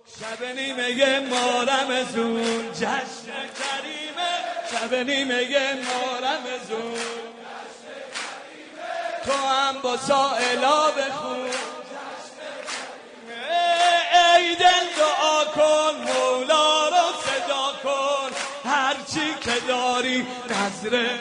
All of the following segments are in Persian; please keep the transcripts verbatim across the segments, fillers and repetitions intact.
شب نیمه مارمزون جشن کریمه، شب نیمه مارمزون تو هم با سائلا بخون ای دل دعا کن مولا رو صدا کن، هرچی که داری نظره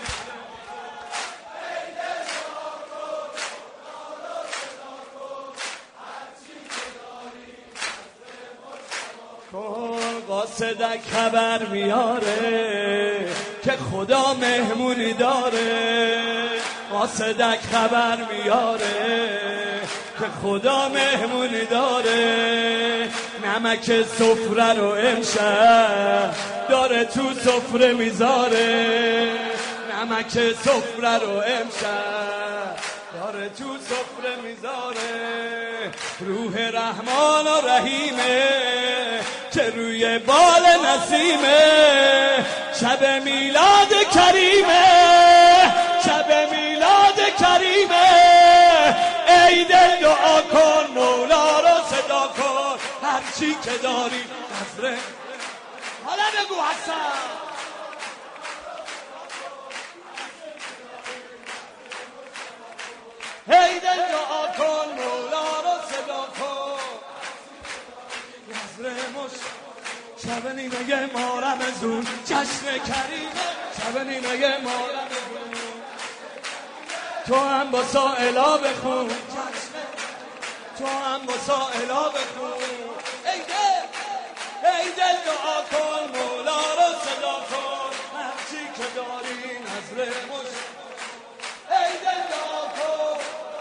قاصدک خبر میاره که خدا مهمونی داره، قاصدک خبر میاره که خدا مهمونی داره، نمک سفره رو امشب داره تو سفره میذاره، نمک سفره رو امشب داره تو سفره میذاره، روح رحمان و رحیمه که روی بال نسیمه، شب میلاد کریمه، شب میلاد کریمه، ای دل دعا کن مولا رو صدا کن، هرچی که داری نظره حالا بگو حسن ای دل دعا کن مولا رو صدا کن، نظره مش شب نیمه مارمزون جشن کریمه، شب نیمه مارمزون تو هم با سائلا بخون، تو هم با سائلا بخون ای دل ای دل دعا کن مولا رو صدا کن، هرچی که داری نظره مش ای دل دعا کن.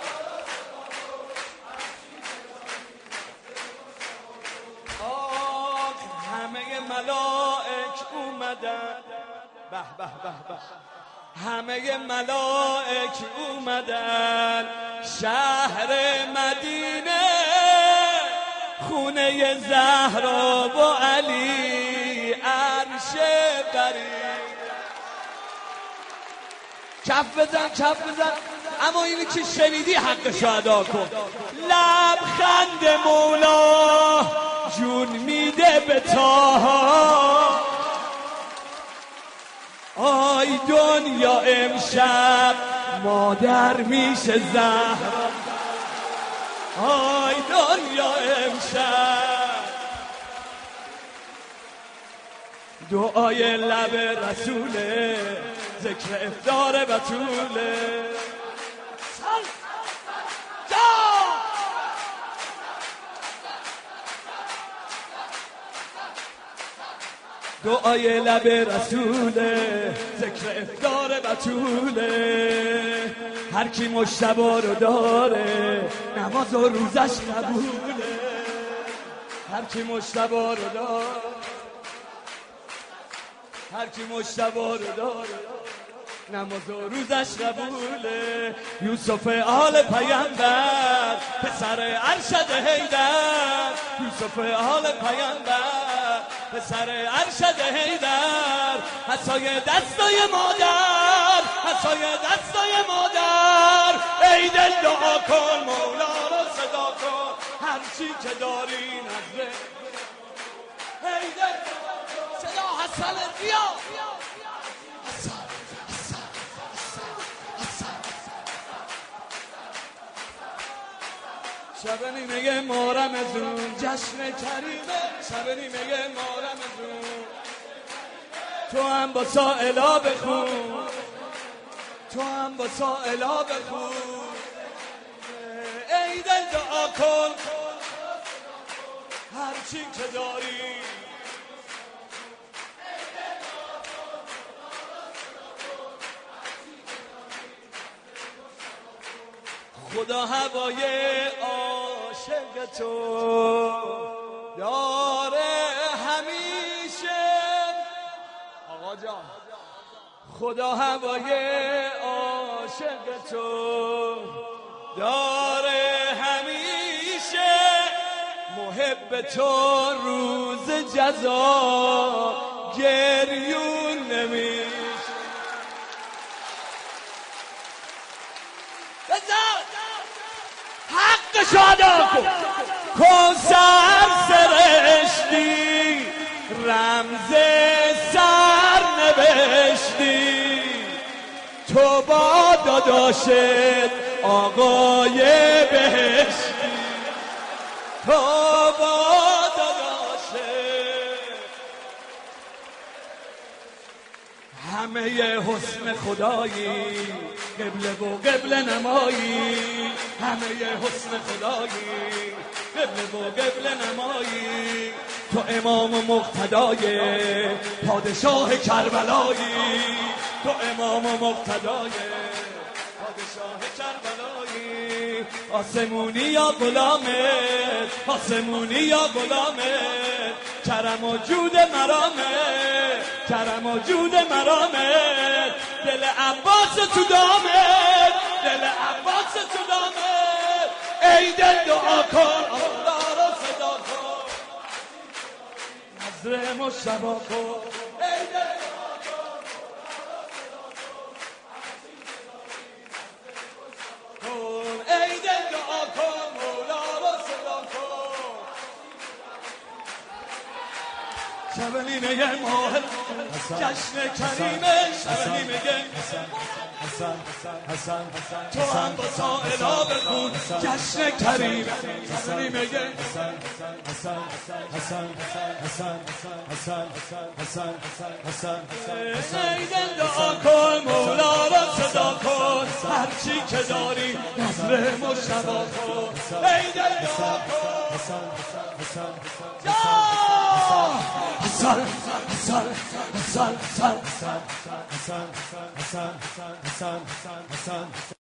ملائک اومدن به به به به، همه ملائک اومدن شهر مدینه، خونه زهرا و علی عرش برین. کف بزن کف بزن، اما اینی که شنیدی حقشو ادا کن. لبخند مولا جون میده به تاها، آی دنیا امشب مادر میشه زهرا، آی دنیا امشب دعای لب رسوله، ذکر افطار بطوله. دعای لب رسوله، ذکر افطار بطوله، هر کی مجتبی رو داره نماز و روزش قبوله، هر کی مجتبی رو داره هر کی مجتبی رو داره نماز و روزش قبوله. یوسف آل پیامبر پسر ارشد حیدر، یوسف آل پیامبر پسر ارشد حیدر، عصای دستای مادر، عصای دستای مادر، ای دل دعا کن مولا رو صدا کن، هرچی که داری نظره ای دل صدا حسن بیا شب نیمه مارمزون جشن کریمه، شب نیمه مارمزون تو هم با سائلا بخون، تو هم با سائلا بخون ای دل دعا کن هرچی که داری. خدا هوای عاشق تو داره همیشه، آقا جان خدا هوای عاشق تو داره همیشه، محب تو روز جزا گریون نمیشه. حقش ادا کن کن سر سره ز سر نوشتی تو با داداشت آقای بهشتی، تو با داداشت همه حسن خدایی، قبله و قبله نمایی، همه حسن خدایی، قبله و قبله نمایی، تو امام و مقتدای پادشاه کربلایی، تو امام و مقتدای پادشاه کربلایی، آسمونی یا غلامت، آسمونی یا غلامت، کرم و جود مرامت، کرم و جود مرامت، دل عباس تو دامت، دل عباس تو دامت، ای دل دعا کن خدا را صدا کن، نظر مشتبا کن، ای دل دعا کن ای دل دعا کن مولا را صدا کن. شب نیمه ماه جشن کریمه، شب نیمه تو هم با سائلا بخون جشن کریمه، شب نیمه ای دل دعا کن مولا را صدا کن، هرچی که داری نظر مشتبا کن، ای دل دعا کن حسن حسن حسن حسن حسن